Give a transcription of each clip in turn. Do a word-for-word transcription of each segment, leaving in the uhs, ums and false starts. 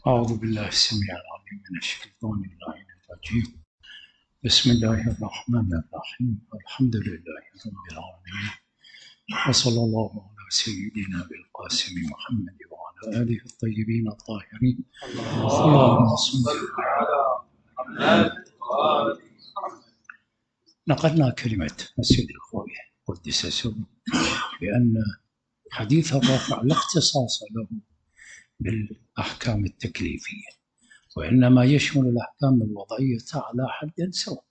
أعوذ بالله السميع العليم من الشيطان اللعين الرجيم. بسم الله الرحمن الرحيم. الحمد لله رب العالمين، وصلى الله على سيدنا بالقاسم محمد وعلى آله الطيبين الطاهرين. اللهم صل على محمد. نقلنا كلمة السيد الخوي قدس سره بأن حديث الرفع لا اختصاص له بالأحكام التكليفية، وإنما يشمل الأحكام الوضعية على حد سواء.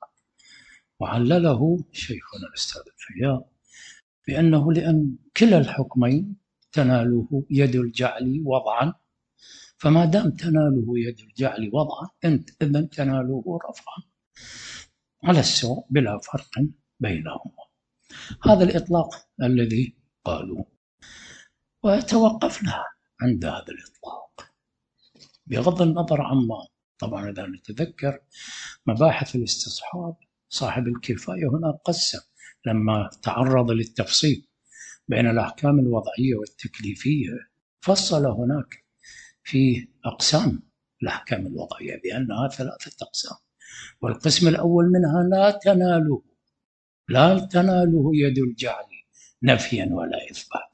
وعلله شيخنا الأستاذ الفياض بأنه لأن كلا الحكمين تناله يد الجعل وضعا، فما دام تناله يد الجعل وضعا أنت إذن تناله رفعا على السواء بلا فرق بينهما. هذا الإطلاق الذي قالوا، وتوقفنا عند هذا الإطلاق بغض النظر عما طبعا إذا نتذكر مباحث الاستصحاب صاحب الكفاية هنا قسم لما تعرض للتفصيل بين الأحكام الوضعية والتكليفية، فصل هناك في أقسام الأحكام الوضعية بأنها ثلاثة أقسام، والقسم الأول منها لا تناله لا تناله يد الجعل نفيا ولا إثبات.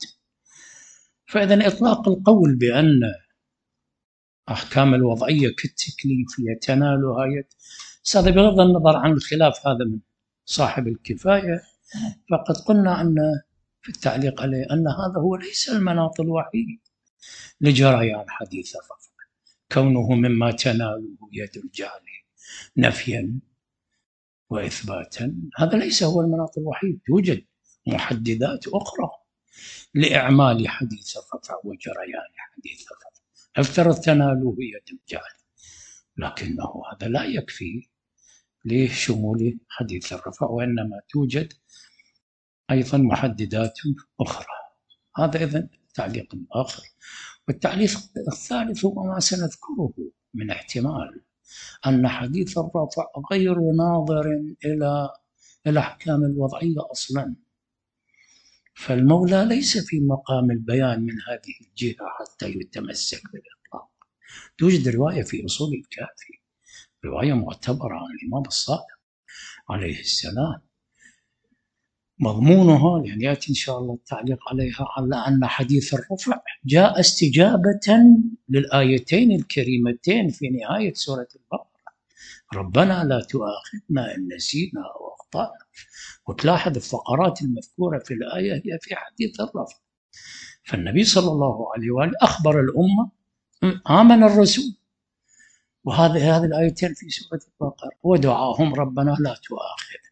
فإذا إطلاق القول بأن أحكام الوضعية كالتكليفية تنالها يد، هذا بغض النظر عن الخلاف هذا من صاحب الكفاية، فقد قلنا أن في التعليق عليه أن هذا هو ليس المناط الوحيد لجريان حديث الرفع، كونه مما تناله يد الجعل نفيا وإثباتا هذا ليس هو المناط الوحيد، توجد محددات أخرى لإعمال حديث الرفع وجريان حديث الرفع. افترض تناله يد الجعل، لكنه هذا لا يكفي لشمول حديث الرفع، وإنما توجد أيضا محددات أخرى. هذا إذن تعليق آخر. والتعليق الثالث هو ما سنذكره من احتمال أن حديث الرفع غير ناظر إلى الأحكام الوضعية أصلا، فالمولى ليس في مقام البيان من هذه الجهة حتى يتمسك بالإطلاق. توجد رواية في أصول الكافي، رواية معتبرة عن الإمام الصادق عليه السلام، مضمونها يعني يأتي إن شاء الله التعليق عليها على أن حديث الرفع جاء استجابة للآيتين الكريمتين في نهاية سورة البقرة: ربنا لا تؤاخذنا إن نسينا أو أخطأنا. وتلاحظ الفقرات المذكورة في الآية هي في حديث الرفع. فالنبي صلى الله عليه وآله أخبر الأمة آمن الرسول، وهذه هذه الآيتين في سورة البقرة، ودعاهم ربنا لا تؤاخذنا.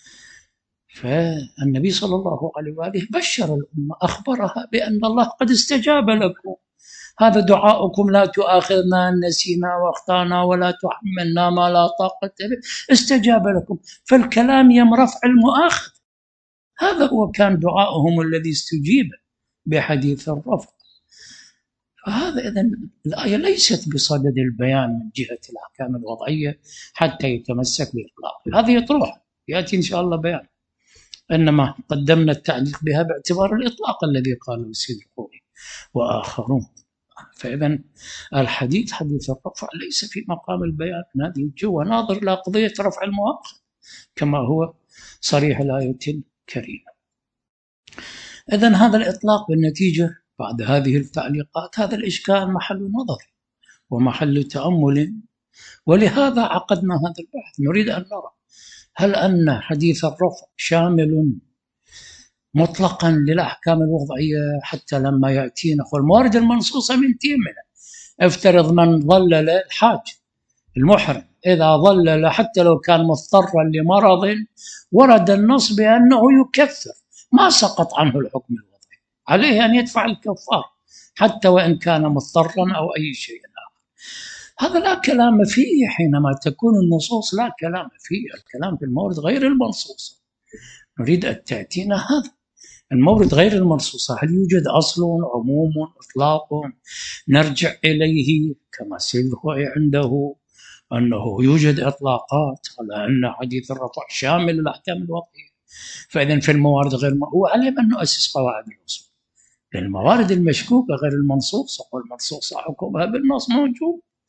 فالنبي صلى الله عليه وآله بشر الأمة، أخبرها بأن الله قد استجاب لكم، هذا دعاؤكم لا تؤاخذنا إن نسينا واخطأنا ولا تحملنا ما لا طاقة به، استجاب لكم. فالكلام يم رفع المؤاخذ، هذا هو كان دعاؤهم الذي استجيب بحديث الرفع. فهذا إذن الآية ليست بصدد البيان من جهة الأحكام الوضعية حتى يتمسك بإطلاقها، هذه يطرح يأتي إن شاء الله بيان، إنما قدمنا التعليق بها باعتبار الإطلاق الذي قاله السيد الخوي وآخرون. فإذا الحديث حديث الرفع ليس في مقام البيان من هذه الجهة، وناظر إلى قضية رفع المؤاخذ كما هو صريح الآية الكريمة. إذن هذا الإطلاق بالنتيجة بعد هذه التعليقات هذا الإشكال محل نظر ومحل تأمل، ولهذا عقدنا هذا البحث. نريد أن نرى هل أن حديث الرفع شامل مطلقا للأحكام الوضعية حتى لما يأتينا والموارد المنصوصة من تيمنا. افترض من ظلل الحاج المحرم إذا ظلل حتى لو كان مضطرا لمرض ورد النص بأنه يكفر، ما سقط عنه الحكم الوضعي، عليه أن يدفع الكفار حتى وإن كان مضطرا أو أي شيء آخر. هذا لا كلام فيه حينما تكون النصوص لا كلام فيه، الكلام في المورد غير المنصوصة. نريد أن تأتينا هذا المورد غير المنصوصة، هل يوجد أصل عموم إطلاق نرجع إليه كما سيدخوي عنده أنه يوجد إطلاقات على أن حديث الرفع شامل الأحكام الوضعية. فإذا في الموارد غير م... وعليه أن نؤسس قواعد الأصول للموارد المشكوكة غير المنصوصة، والمنصوصة حكمها بالنص موجود.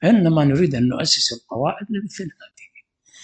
إنما نريد أن نؤسس القواعد لمثل هذه.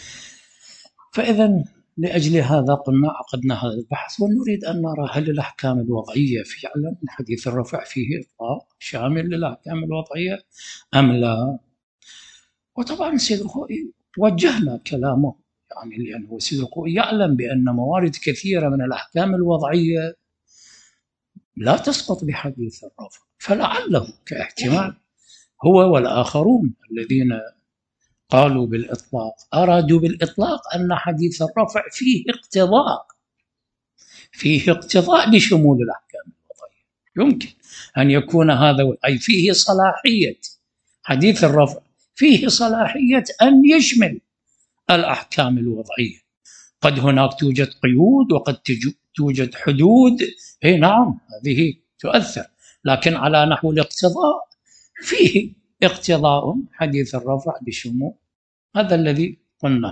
فإذا لأجل هذا قلنا عقدنا هذا البحث، ونريد أن نرى هل الأحكام الوضعية فعلا حديث الرفع فيه إطلاق شامل للأحكام الوضعية أم لا. وطبعا سيد الخوئي وجهنا كلامه، يعني لأنه سيد الخوئي يعلم بأن موارد كثيرة من الأحكام الوضعية لا تسقط بحديث الرفع، فلعله كاحتمال هو والآخرون الذين قالوا بالإطلاق أرادوا بالإطلاق أن حديث الرفع فيه اقتضاء فيه اقتضاء لشمول الأحكام الوضعية. يمكن أن يكون هذا، أي فيه صلاحية حديث الرفع، فيه صلاحية أن يشمل الأحكام الوضعية. قد هناك توجد قيود وقد توجد حدود، اي نعم هذه تؤثر، لكن على نحو الاقتضاء فيه اقتضاء حديث الرفع بشمول، هذا الذي قلنا.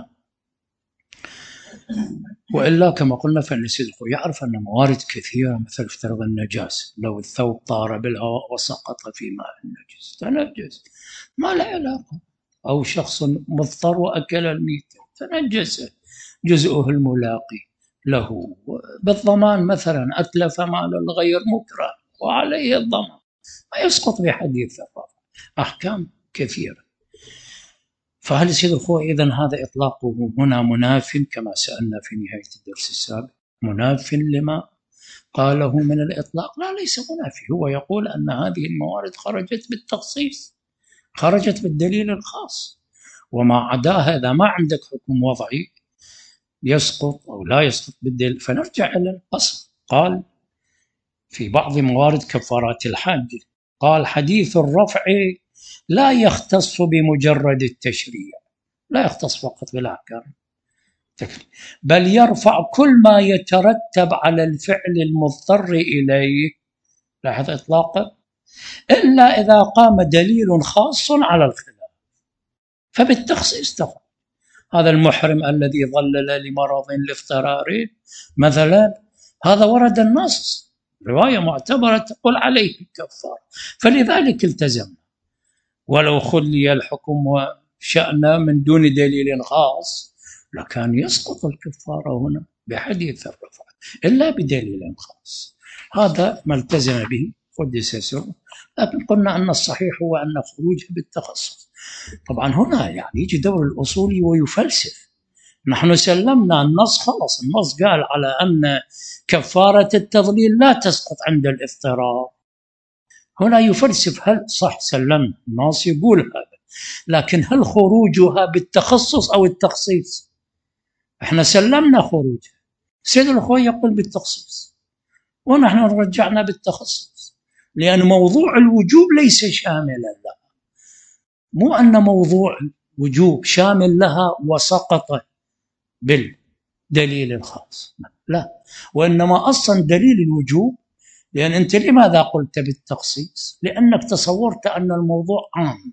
وإلا كما قلنا فإن سيد الخوئي يعرف أن موارد كثيرة، مثل افترض النجاسة، لو الثوب طار بالهواء وسقط في ماء النجس تنجس، ما له علاقة. أو شخص مضطر وأكل الميتة تنجس جزءه الملاقي له بالضمان، مثلا أتلف مال الغير مكره وعليه الضمان، ما يسقط بحديث الرفع. أحكام كثيرة. فهل سيد الخوئي إذن هذا إطلاقه هنا مناف كما سألنا في نهاية الدرس السابق، مناف لما قاله من الإطلاق؟ لا، ليس منافي. هو يقول أن هذه الموارد خرجت بالتخصيص، خرجت بالدليل الخاص، وما عداها إذا ما عندك حكم وضعي يسقط أو لا يسقط بالدليل. فنرجع إلى الأصل. قال في بعض موارد كفارات الحج، قال حديث الرفع لا يختص بمجرد التشريع، لا يختص فقط بالأحكام، بل يرفع كل ما يترتب على الفعل المضطر إليه، لاحظ إطلاقه، إلا إذا قام دليل خاص على الخلاف، فبالتخصيص تفعل. هذا المحرم الذي ظلل لمرض لاضطرار مثلا، هذا ورد النص، رواية معتبرة تقول عليه الكفار، فلذلك التزمنا. ولو خلي الحكم وشأنه من دون دليل خاص لكان يسقط الكفارة هنا بحديث الرفع إلا بدليل خاص. هذا ما التزم به قدس سره. لكن قلنا أن الصحيح هو أن خروجه بالتخصص. طبعا هنا يعني يجي دور الأصولي ويفلسف. نحن سلمنا النص، خلص النص قال على أن كفارة التضليل لا تسقط عند الاضطرار. هنا يفلسف، هل صح سلمنا النص يقول هذا، لكن هل خروجها بالتخصص أو التخصيص؟ احنا سلمنا خروجها، سيد الخوئي يقول بالتخصيص ونحن رجعنا بالتخصص، لأن موضوع الوجوب ليس شاملا لها. مو أن موضوع الوجوب شامل لها وسقط بالدليل الخاص، لا، وإنما أصلا دليل الوجوب. لأن أنت لماذا قلت بالتخصيص؟ لأنك تصورت أن الموضوع عام،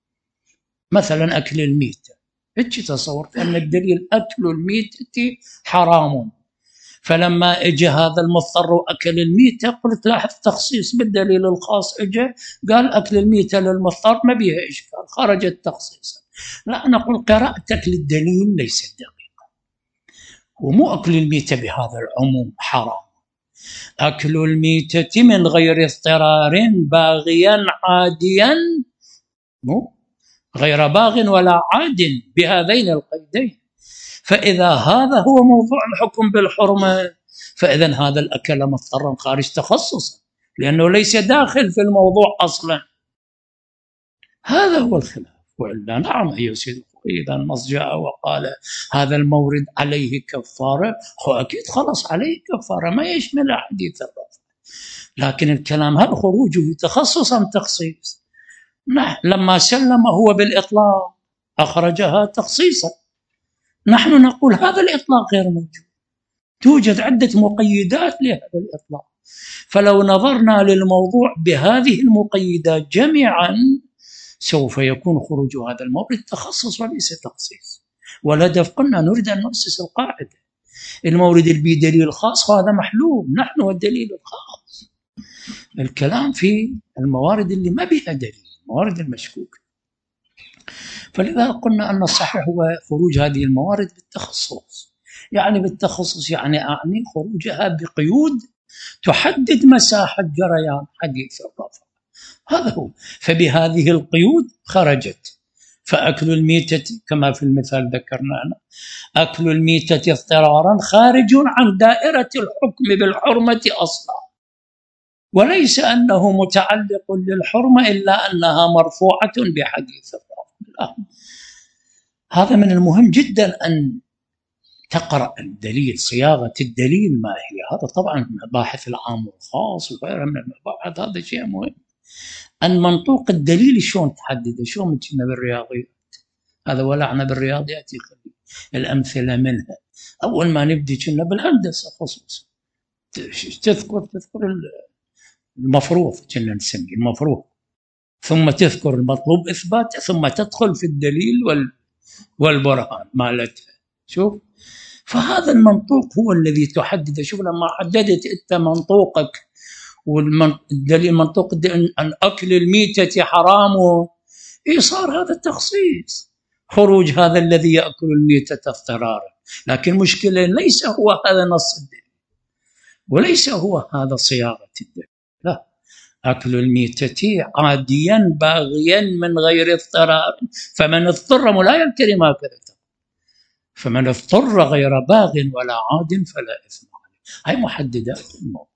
مثلا أكل الميتة، إيش تصورت أن الدليل أكل الميتة حرام، فلما اجى هذا المضطر وأكل الميتة قلت لاحظ تخصيص بالدليل الخاص، اجى قال أكل الميتة للمضطر ما بيها إشكال، خرجت تخصيصا. لا، نقول قراءتك للدليل ليست دقيقة، ومو أكل الميتة بهذا العموم حرام، أكل الميتة من غير اضطرار باغيا عاديا، مو غير باغ ولا عاد بهذين القيدين. فإذا هذا هو موضوع الحكم بالحرمة، فإذا هذا الأكل مضطرا خارج تخصصا، لأنه ليس داخل في الموضوع أصلا. هذا هو الخلاف. وإلا نعم أيها سيدي، إذا النص جاء وقال هذا المورد عليه كفارة، هو أكيد خلص عليه كفارة، ما يشمل حديث الرفع. لكن الكلام هل خروجه تخصص أم تخصيص؟ نعم، لما سلم هو بالإطلاق أخرجها تخصيصا، نحن نقول هذا الإطلاق غير موجود، توجد عدة مقيدات لهذا الإطلاق. فلو نظرنا للموضوع بهذه المقيدات جميعا سوف يكون خروج هذا المورد تخصص وليس تخصيص. والهدف قلنا نريد أن نؤسس القاعدة، المورد اللي بدليل خاص هذا محلول، نحن والدليل الخاص. الكلام في الموارد اللي ما بها دليل، موارد المشكوك. فلذا قلنا أن الصحيح هو خروج هذه الموارد بالتخصص. يعني بالتخصص يعني أعني خروجها بقيود تحدد مساحة جريان حديث الرفع، هذا هو. فبهذه القيود خرجت. فأكل الميتة كما في المثال ذكرنا، أكل الميتة اضطرارا خارج عن دائرة الحكم بالحرمة أصلا، وليس أنه متعلق للحرمة إلا أنها مرفوعة بحديث الرفع. هذا من المهم جدا أن تقرأ الدليل، صياغة الدليل ما هي. هذا طبعا مباحث العام والخاص وغيرها من المباحث، هذا شيء مهم. أن منطوق الدليل شلون تحدده، شلون كنا بالرياضيات، هذا ولعنا بالرياضيات يخلي الأمثلة منها. أول ما نبدي كنا بالهندسة خصوصا تذكر تذكر المفروض، كنا نسميه المفروض، ثم تذكر المطلوب إثباته، ثم تدخل في الدليل وال والبرهان مالتها. شوف، فهذا المنطوق هو الذي تحدده. شوف لما حددت أنت منطوقك والدليل منطوق أن أكل الميتة حرام، إيه صار هذا التخصيص، خروج هذا الذي يأكل الميتة اضطرارا. لكن المشكلة ليس هو هذا نص الدليل، وليس هو هذا صياغة الدليل، لا. أكل الميتة عاديا باغيا من غير اضطرار، فمن اضطر لا يمتري ما كذا، فمن اضطر غير باغ ولا عاد فلا إثم عليه. هاي محددات الموضوع.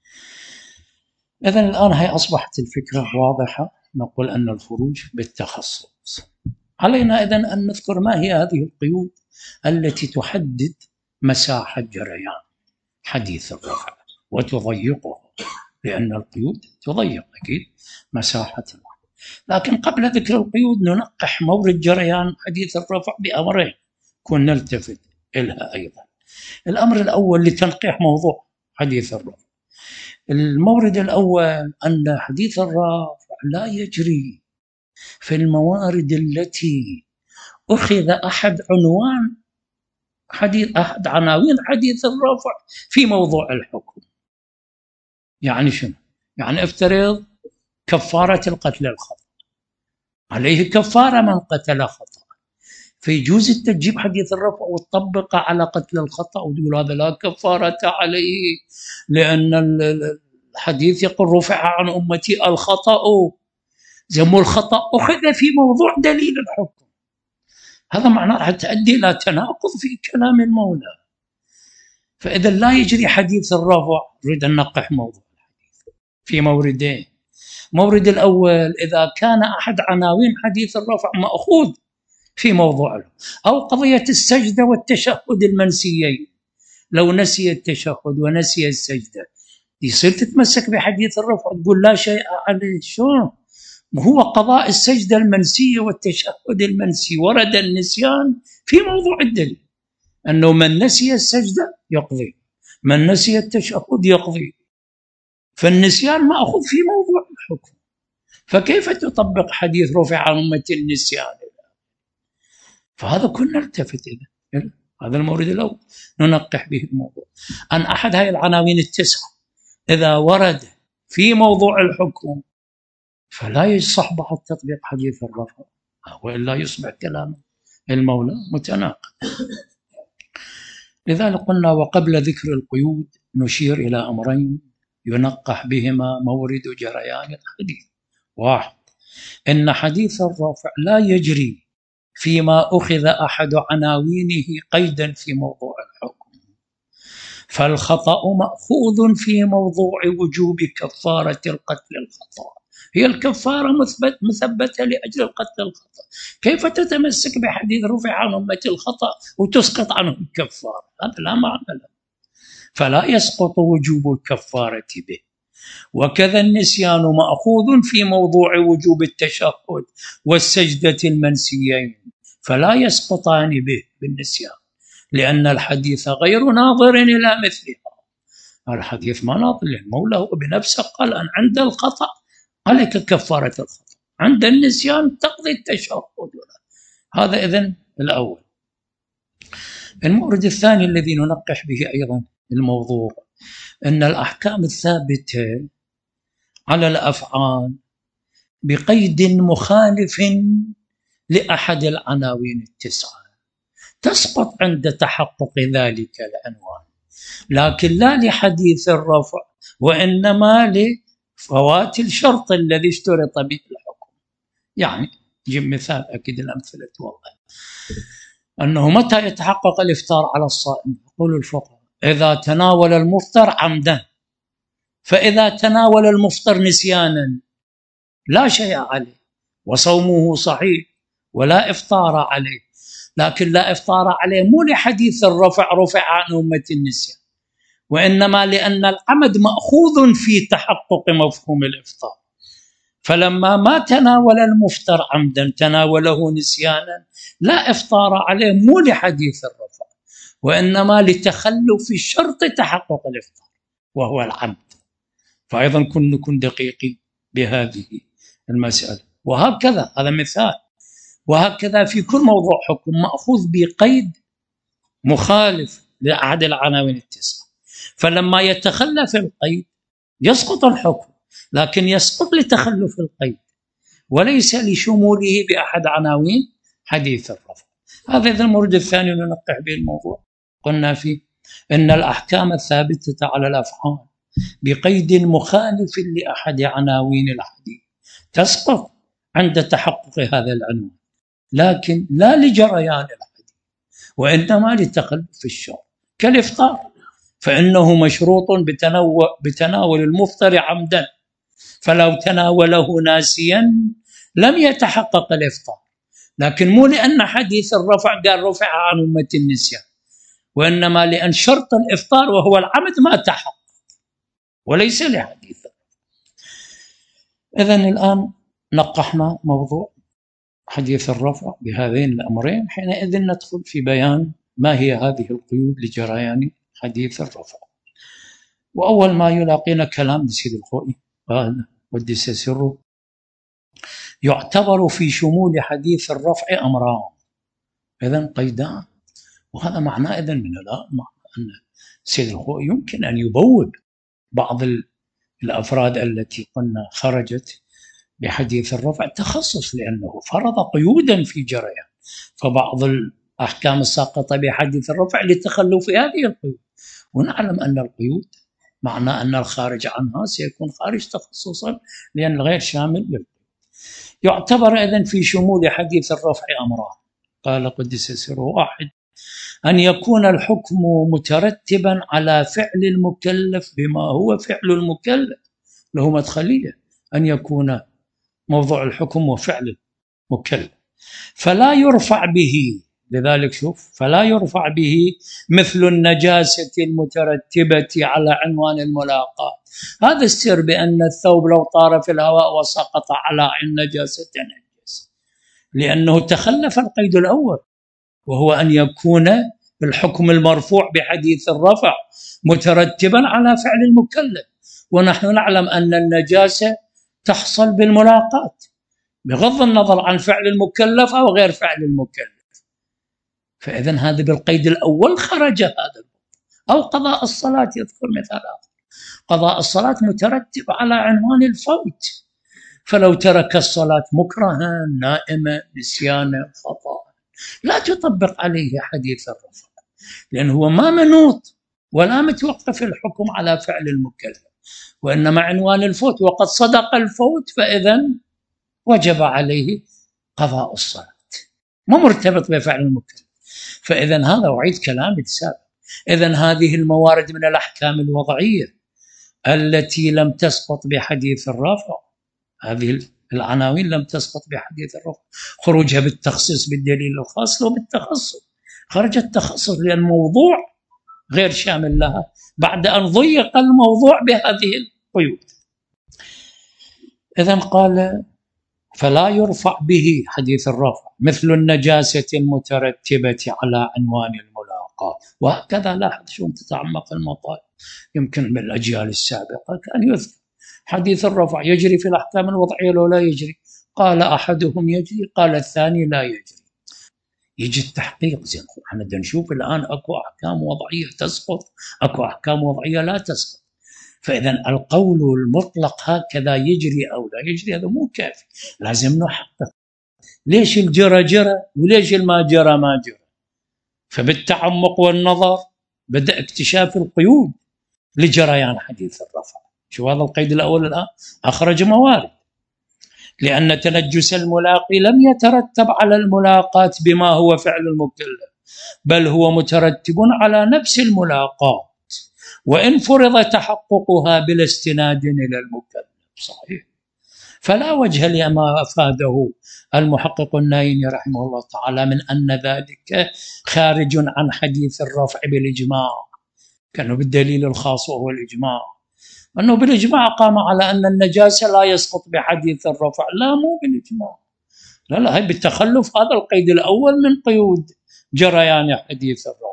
إذن الآن هي أصبحت الفكرة واضحة، نقول أن الخروج بالتخصص. علينا إذن أن نذكر ما هي هذه القيود التي تحدد مساحة جريان حديث الرفع وتضيقه، لأن القيود تضيق أكيد مساحة الرفع. لكن قبل ذكر القيود ننقح مورد جريان حديث الرفع بأمرين كنا نلتفت إلها أيضا. الأمر الأول لتنقيح موضوع حديث الرفع. المورد الأول أن حديث الرفع لا يجري في الموارد التي أخذ أحد عنوان حديث أحد عناوين حديث الرفع في موضوع الحكم. يعني شنو؟ يعني افترض كفارة القتل الخطأ، عليه كفارة من قتل خطأ، فيجوز أنت تجيب حديث الرفع وتطبقه على قتل الخطأ وتقول هذا لا كفارة عليه، لأن الحديث يقول رفع عن أمتي الخطأ، زمو الخطأ أخذ في موضوع دليل الحكم. هذا معناه تؤدي إلى تناقض في كلام المولى. فإذا لا يجري حديث الرفع، نريد أن نقح موضوع الحديث في موردين. مورد الأول إذا كان أحد عناوين حديث الرفع مأخوذ في موضوعه، أو قضية السجدة والتشهد المنسيين، لو نسي التشهد ونسي السجدة يصير تتمسك بحديث الرفع تقول لا شيء عليه. شو هو قضاء السجدة المنسية والتشهد المنسي ورد النسيان في موضوع الدليل، أنه من نسي السجدة يقضي، من نسي التشهد يقضي، فالنسيان مأخوذ في موضوع الحكم. فكيف تطبق حديث رفع عن أمة النسيان؟ فهذا كنا نلتفت إليه. هذا المورد الأول ننقح به الموضوع، أن أحد هذه العناوين التسعة إذا ورد في موضوع الحكم فلا يصح بعد تطبيق حديث الرفع، وإلا يصبح كلام المولى متناقض. لذلك قلنا وقبل ذكر القيود نشير إلى أمرين ينقح بهما مورد جريان الحديث. واحد، إن حديث الرفع لا يجري فيما أخذ أحد عناوينه قيدا في موضوع الحكم، فالخطأ مأخوذ في موضوع وجوب كفارة القتل الخطأ، هي الكفارة مثبت مثبتة لأجل القتل الخطأ. كيف تتمسك بحديث رفع عن أمة الخطأ وتسقط عنه الكفارة؟ هذا لا معنى له، فلا يسقط وجوب الكفارة به. وكذا النسيان مأخوذ في موضوع وجوب التشهد والسجدة المنسيين، فلا يسقطان به بالنسيان، لأن الحديث غير ناظر إلى مثلها. الحديث ما ناظر، المولى هو بنفسه قال أن عند الخطأ عليك كفارة الخطأ، عند النسيان تقضي التشهد. هذا إذن الأول. المورد الثاني الذي ننقح به أيضا الموضوع أن الأحكام الثابتة على الأفعال بقيد مخالف لأحد العناوين التسعة تسقط عند تحقق ذلك العنوان، لكن لا لحديث الرفع، وإنما لفوات الشرط الذي اشترط به الحكم. يعني جيب مثال أكيد الأمثلة توضح أنه متى يتحقق الإفطار على الصائم؟ يقول الفقهاء إذا تناول المفطر عمدا، فإذا تناول المفطر نسيانا لا شيء عليه وصومه صحيح ولا إفطار عليه. لكن لا إفطار عليه مو لحديث الرفع رفع عن أمة النسيان، وإنما لأن العمد مأخوذ في تحقق مفهوم الإفطار، فلما ما تناول المفطر عمدا تناوله نسيانا لا إفطار عليه مو لحديث الرفع، وإنما لتخلف شرط تحقق الإفطار وهو العمد. فأيضا كن نكون دقيقين بهذه المسألة. وهكذا هذا مثال، وهكذا في كل موضوع حكم مأخوذ بقيد مخالف لأحد العناوين التسعة، فلما يتخلف القيد يسقط الحكم، لكن يسقط لتخلف القيد وليس لشموله بأحد عناوين حديث الرفع. هذا إذا المورد الثاني ننقح به الموضوع. قلنا فيه إن الأحكام الثابتة على الأفعال بقيد مخالف لأحد عناوين الحديث تسقط عند تحقق هذا العنوان، لكن لا لجريان الحديث وإنما لتخلف الشرط. كالإفطار فإنه مشروط بتناول المفطر عمدا، فلو تناوله ناسيا لم يتحقق الإفطار، لكن مو لأن حديث الرفع قال رفع عن أمة النسيان، وإنما لأن شرط الإفطار وهو العمد ما تحقق وليس لحديث. إذن الآن نقحنا موضوع حديث الرفع بهذين الأمرين، حينئذ ندخل في بيان ما هي هذه القيود لجريان حديث الرفع. وأول ما يلاقينا كلام لسيد الخوئي قال قدس سره: يعتبر في شمول حديث الرفع أمران. إذن قيدان، وهذا معناه إذن من الآن أن سيد الخوئي يمكن أن يبوب بعض الأفراد التي قلنا خرجت بحديث الرفع تخصص، لأنه فرض قيودا في جريان، فبعض الأحكام الساقطة بحديث الرفع لتخلف هذه القيود، ونعلم أن القيود معنى أن الخارج عنها سيكون خارج تخصصا لأن الغير شامل للقيود. يعتبر إذن في شمول حديث الرفع أمران. قال قدس سره: واحد، أن يكون الحكم مترتبا على فعل المكلف بما هو فعل المكلف، له مدخلية أن يكون موضوع الحكم وفعل المكلف، فلا يرفع به. لذلك شوف، فلا يرفع به مثل النجاسة المترتبة على عنوان الملاقاة. هذا السر بأن الثوب لو طار في الهواء وسقط على عين نجاسة نجس، لأنه تخلف القيد الأول وهو أن يكون الحكم المرفوع بحديث الرفع مترتبا على فعل المكلف، ونحن نعلم أن النجاسة تحصل بالملاقاة بغض النظر عن فعل المكلف أو غير فعل المكلف. فإذن هذا بالقيد الأول خرج هذا. أو قضاء الصلاة، يذكر مثال آخر: قضاء الصلاة مترتب على عنوان الفوت، فلو ترك الصلاة مكرها نائما نسيانا خطأ لا تطبق عليه حديث الرفع، لأنه هو ما منوط ولا متوقف الحكم على فعل المكلف، وإنما عنوان الفوت، وقد صدق الفوت فإذن وجب عليه قضاء الصلاة، ما مرتبط بفعل المكلف. فإذن هذا وعيد كلام السابق. إذن هذه الموارد من الأحكام الوضعية التي لم تسقط بحديث الرفع، هذه العناوين لم تسقط بحديث الرفع، خروجها بالتخصيص بالدليل الخاص لو بالتخصص، خرج التخصص لأن الموضوع غير شامل لها بعد أن ضيق الموضوع بهذه القيود. إذن قال: فلا يرفع به حديث الرفع مثل النجاسة المترتبة على عنوان الملاقاة. وهكذا لاحظ شلون تتعمق المطالب. يمكن من الأجيال السابقة كان يذكر حديث الرفع يجري في الأحكام الوضعية لو لا يجري، قال أحدهم يجري، قال الثاني لا يجري. يجي التحقيق. زين، احنا بدنا نشوف الآن أكو أحكام وضعية تسقط، أكو أحكام وضعية لا تسقط. فإذا القول المطلق هكذا يجري أو لا يجري هذا مو كافي، لازم نحقق، ليش الجرى جرى وليش الما جرى ما جرى. فبالتعمق والنظر بدأ اكتشاف القيود لجريان حديث الرفع. شو هذا القيد الأول الآن؟ أخرج موارد. لأن تنجس الملاقي لم يترتب على الملاقاة بما هو فعل المكلف، بل هو مترتب على نفس الملاقاة، وإن فرض تحققها بلا استناد إلى المكلف. صحيح. فلا وجه لما أفاده المحقق النايني رحمه الله تعالى من أن ذلك خارج عن حديث الرفع بالإجماع، كانوا بالدليل الخاص وهو الإجماع، أنه بالإجماع قام على أن النجاسة لا يسقط بحديث الرفع. لا، مو بالإجماع، لا لا، هي بالتخلف. هذا القيد الأول من قيود جريان حديث الرفع.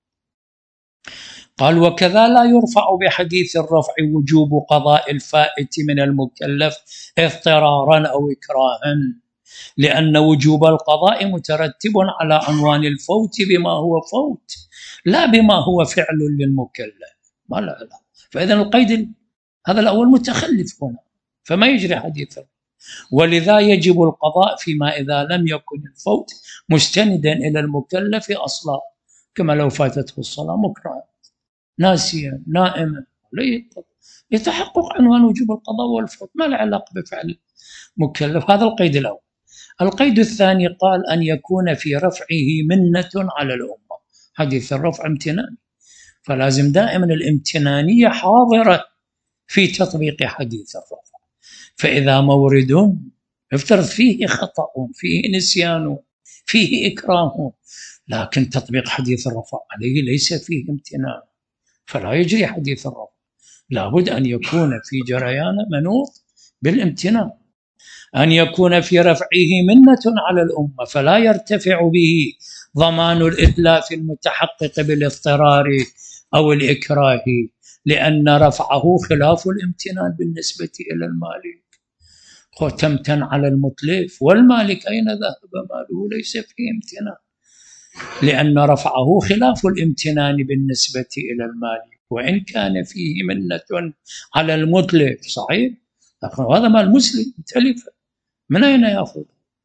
قال: وكذا لا يرفع بحديث الرفع وجوب قضاء الفائت من المكلف اضطرارا أو إكراها، لأن وجوب القضاء مترتب على عنوان الفوت بما هو فوت، لا بما هو فعل للمكلف. ما لا لا. فإذا القيد هذا الأول متخلف هنا، فما يجري حديثه. ولذا يجب القضاء فيما إذا لم يكن الفوت مستندا إلى المكلف أصلا، كما لو فاتته الصلاة مكرها ناسيا نائما، يتحقق عنوان وجوب القضاء والفوت، ما له علاقة بفعل مكلف. هذا القيد الأول. القيد الثاني قال: أن يكون في رفعه منة على الأمة. حديث الرفع امتنان، فلازم دائما الامتنانية حاضرة في تطبيق حديث الرفع. فإذا مورد يفترض فيه خطأ، فيه نسيان، فيه إكراه، لكن تطبيق حديث الرفع عليه ليس فيه امتنان، فلا يجري حديث الرفع. لابد أن يكون في جريان منوط بالامتنان. أن يكون في رفعه منة على الأمة، فلا يرتفع به ضمان الإتلاف المتحقق بالاضطرار أو الإكراه، لأن رفعه خلاف الامتنان بالنسبة إلى المالك. تمتن على المتلف، والمالك أين ذهب ماله؟ ليس فيه امتنان، لأن رفعه خلاف الامتنان بالنسبة إلى المالك، وإن كان فيه منة على المتلف. صحيح، لكن هذا مال مسلم تلف، من أين يأخذ؟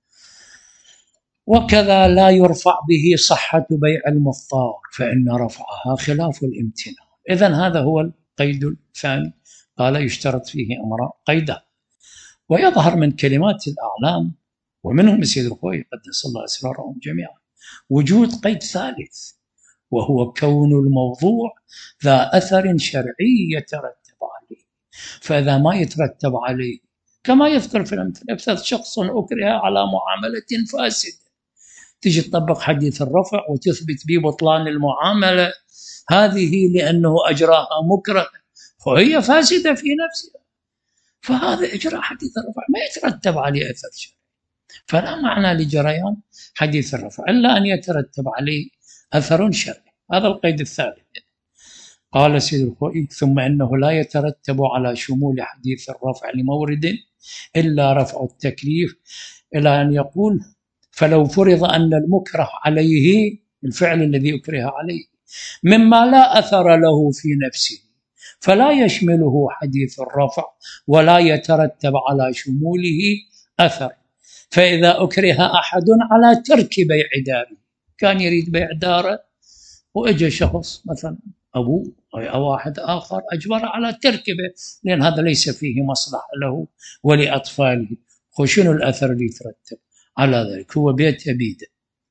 وكذا لا يرفع به صحة بيع المضطر، فإن رفعها خلاف الامتنان. إذن هذا هو القيد الثاني. قال: يشترط فيه أمران قيدا. ويظهر من كلمات الأعلام ومنهم سيد الخوي قدس الله أسرارهم جميعا وجود قيد ثالث، وهو كون الموضوع ذا أثر شرعي يترتب عليه. فإذا ما يترتب عليه، كما يذكر في الأمثلة: شخص أكره على معاملة فاسدة، تجي تطبق حديث الرفع وتثبت به بطلان المعاملة هذه لأنه أجراها مكره وهي فاسدة في نفسها، فهذا إجراء حديث الرفع ما يترتب عليه أثر شرعي، فلا معنى لجريان حديث الرفع إلا أن يترتب عليه أثر شرعي. هذا القيد الثالث. قال سيد الخوئي: ثم إنه لا يترتب على شمول حديث الرفع لمورد إلا رفع التكليف، إلى أن يقول: فلو فرض أن المكره عليه، الفعل الذي أكره عليه، مما لا أثر له في نفسه، فلا يشمله حديث الرفع ولا يترتب على شموله أثر. فإذا أكره أحد على ترك بيع داره، كان يريد بيع داره وإجا شخص مثلا أبوه أو واحد آخر أجبر على ترك بيع، لأن هذا ليس فيه مصلحة له ولأطفاله، وشنو الأثر اللي يترتب على ذلك؟ هو بيت بيده،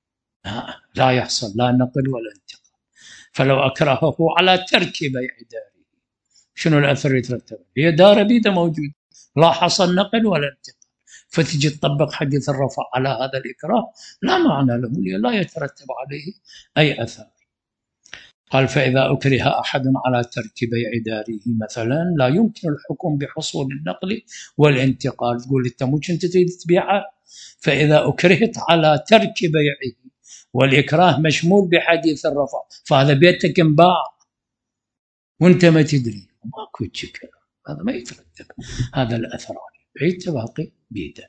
لا يحصل لا نقل ولا انتقال. فلو أكرهه على ترك بيع داره، شنو الأثر اللي يترتب؟ هي دار بيده موجود، لا حصل نقل ولا انتقال، فتجي تطبق حديث الرفع على هذا الإكراه لا معنى له، لا يترتب عليه أي أثر. قال: فإذا أكره أحد على ترك بيع داره مثلا، لا يمكن الحكم بحصول النقل والانتقال. تقول أنت مش أنت تريد تبيعه، فإذا أكرهت على ترك بيعه والإكراه مشمول بحديث الرفع، فهذا بيتك انباع وأنت ما تدري، ماكو شيء، هذا ما يترتب هذا الأثر عليه، بيته باقي بيده.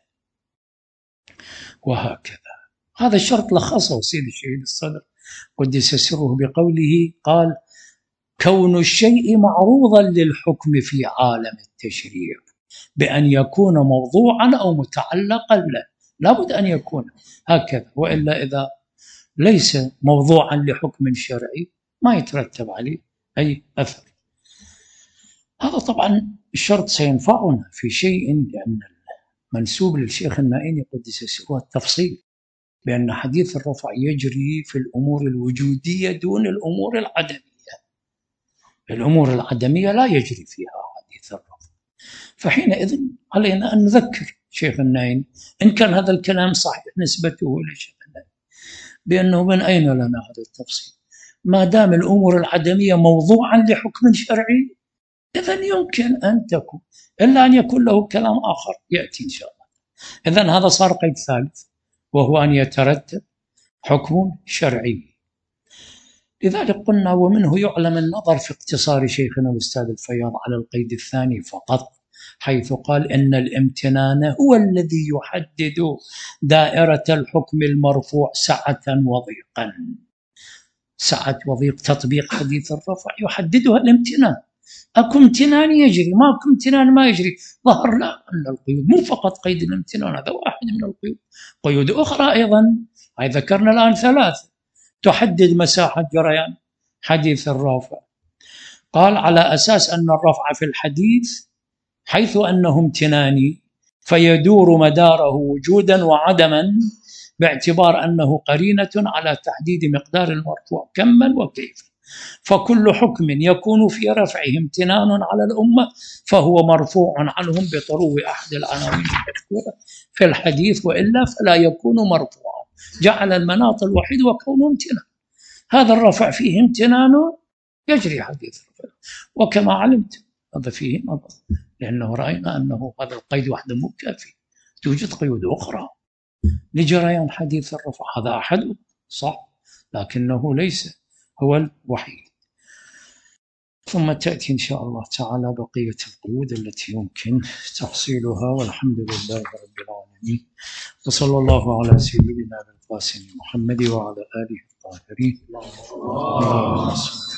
وهكذا هذا الشرط لخصه سيد الشهيد الصدر قدس سره بقوله: قال: كون الشيء معروضا للحكم في عالم التشريع بأن يكون موضوعا أو متعلقا له، لابد أن يكون هكذا، وإلا إذا ليس موضوعا لحكم شرعي ما يترتب عليه أي أثر. هذا طبعا الشرط سينفعنا في شيء، لأن المنسوب للشيخ النائيني قدس سره التفصيل بأن حديث الرفع يجري في الأمور الوجودية دون الأمور العدمية. الأمور العدمية لا يجري فيها حديث الرفع، فحينئذ علينا أن نذكر شيخ النائيني إن كان هذا الكلام صحيح نسبته لشيخ النائيني بأنه من أين لنا هذا التفصيل؟ ما دام الأمور العدمية موضوعا لحكم شرعي إذن يمكن أن تكون، إلا أن يكون له كلام آخر يأتي إن شاء الله. إذن هذا صار قيد ثالث، وهو أن يترتب حكم شرعي. لذلك قلنا ومنه يعلم النظر في اقتصار شيخنا الأستاذ الفياض على القيد الثاني فقط، حيث قال إن الامتنان هو الذي يحدد دائرة الحكم المرفوع سعة وضيقا. سعة وضيق تطبيق حديث الرفع يحددها الامتنان. أكو امتنان يجري، ما أكو امتنان ما يجري. ظهر لا أن القيود مو فقط قيد الامتنان، هذا واحد من القيود، قيود أخرى أيضا هاي ذكرنا الآن ثلاثة تحدد مساحة جريان حديث الرافع. قال على أساس أن الرفع في الحديث حيث أنه امتناني فيدور مداره وجودا وعدما باعتبار أنه قرينة على تحديد مقدار المرفوع كما وكيف، فكل حكم يكون في رفعه امتنان على الأمة فهو مرفوع عنهم بطرو أحد العناوين المذكورة في الحديث، وإلا فلا يكون مرفوعا. جعل المناط الوحيد وكونه امتنان، هذا الرفع فيه امتنان يجري حديث الرفع. وكما علمت هذا فيه نظر، لأنه رأينا أنه هذا القيد وحده مو كافي، توجد قيود أخرى لجريان حديث الرفع، هذا أحد صح لكنه ليس هو الوحيد. ثم تأتي إن شاء الله تعالى بقية القيود التي يمكن تحصيلها، والحمد لله رب العالمين، وصلى الله على سيدنا القاسم محمد وعلى آله الطاهرين.